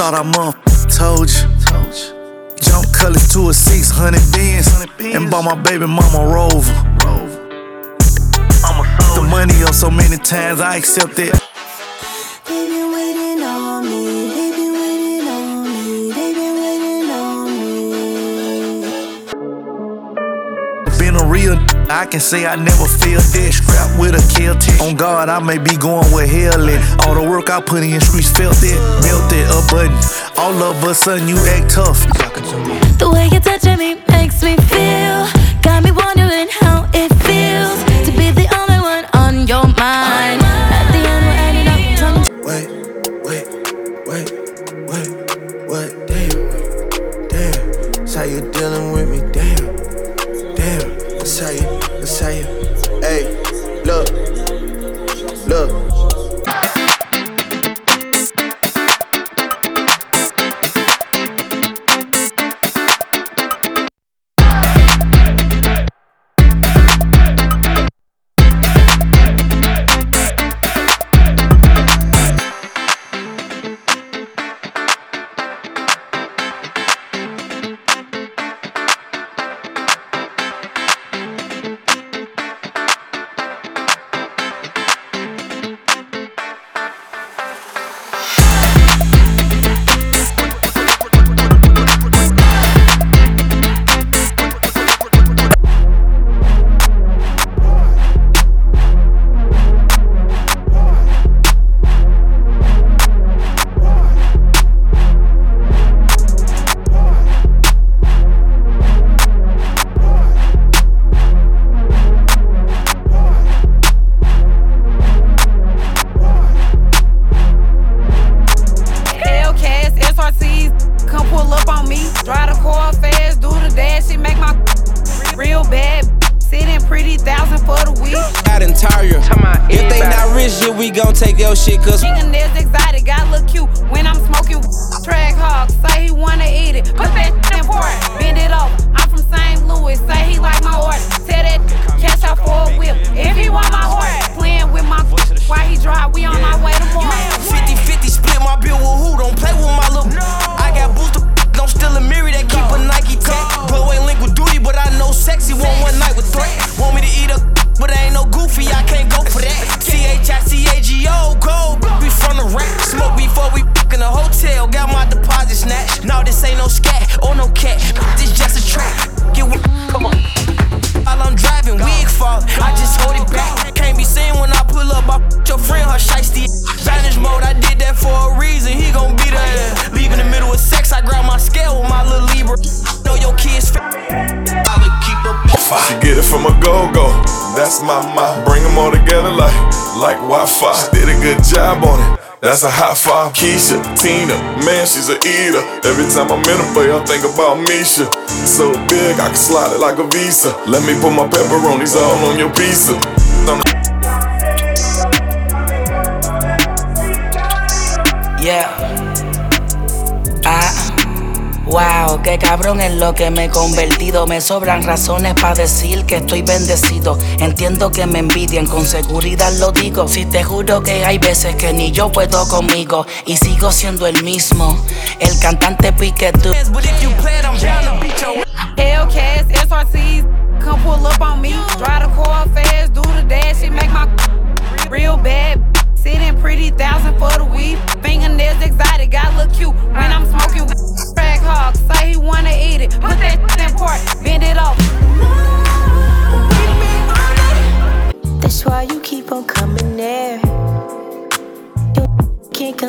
thought I told you. Jump colors to a 600 Benz and bought my baby mama a Rover. The money up so many times, I accept it. They been waiting on me, they been waiting on me, they been waiting on me. Been a real I can say I never feel dead. Strapped with a kill tick. On God, I may be going with hell in. All the work I put in streets felt it, melted a button. All of a sudden you act tough. The way you're touching me makes me feel. Got me wondering how it feels to be the only one on your mind. At the end we're ending up Wait, damn. That's how you dealing with me, damn. That's how you, hey, look. Take your shit, cause nigga is exotic, got look cute when I'm smoking. Track hog, say he wanna eat it. Put that shit in port, bend it over. I'm from St. Louis, say he like my order. Tell that cash out for a whip if he want my horse. Playing with my while he drive, we on our way to more. 50-50 split my bill with who? Don't play with my little. I got booster, don't steal a mirror that keep a Nike tag. Blow ain't link with duty, but I know sexy. Want one night with threat. Want me to eat a, but I ain't no goofy, I can't go for that. CHICAGO, gold, we from the rack. Smoke before we in the hotel, got my deposit snatched. No, this ain't no scat or no cat, this just a trap. Get with, come on. While I'm driving, wig fall, I just hold it back. Can't be seen when I pull up, I your friend, her shiesty. Vanish mode, I did that for a reason, he gon' be there. Leave in the middle of sex, I grab my scale with my little Libra. Know your kids She get it from a go-go, that's my mom. Bring them all together like Wi-Fi. Did a good job on it, that's a high five. Keisha, Tina, man, she's a eater. Every time I'm in a bay, I think about Misha. So big, I can slide it like a Visa. Let me put my pepperonis all on your pizza. Yeah. Wow, qué cabrón en lo que me he convertido. Me sobran razones para decir que estoy bendecido. Entiendo que me envidian, con seguridad lo digo. Si te juro que hay veces que ni yo puedo conmigo y sigo siendo el mismo, el cantante Piqué tú. Hellcats, SRCs, come pull up on me. Drive the car fast, do the dash, it make my real bad. Sitting pretty, 1,000 for the weed. Fingernails exotic, got look cute when I'm smoking. Track hog, say he wanna eat it. Put that in port, bend it off. That's why you keep on coming there.